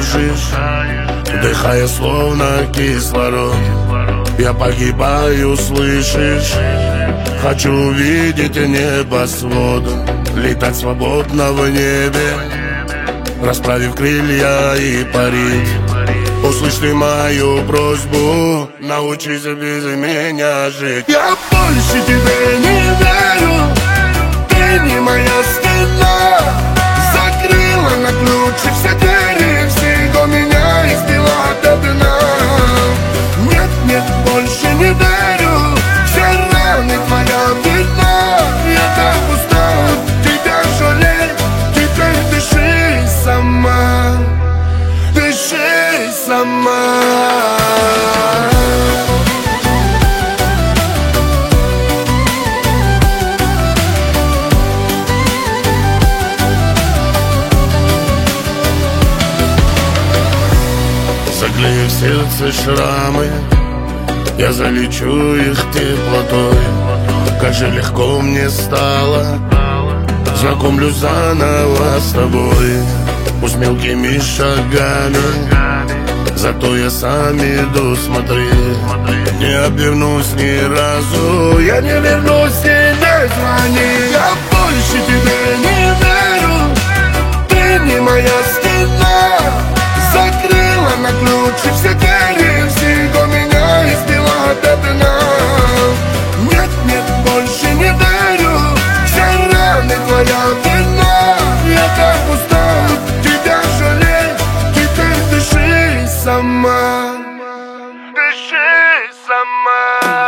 кружишь, вдыхая словно кислород. Я погибаю, слышишь? Хочу увидеть небосвод, летать свободно в небе, расправив крылья и парить. Услышь ты мою просьбу, научись без меня жить. Я больше тебе не верю, ты не моя стена. Закрыла на ключ и все двери, всего меня избила до дна. Нет, нет, больше не верю, все раны твоя вина. Я так устал тебя жалеть, теперь дыши сама, дыши сама. Заклеив сердце шрамы, я залечу их теплотой. Как же легко мне стало, знакомлюсь заново с тобой. Пусть мелкими шагами, зато я сам иду, смотри. Не обернусь ни разу, я не вернусь, не звони. Я больше тебе не верю, ты не моя стена. Закрыла на ключ и все двери, всего меня избила до дна. Нет, нет, больше не верю, все раны твоя вина. Я так устал тебя жалеть, теперь дыши сама, дыши сама.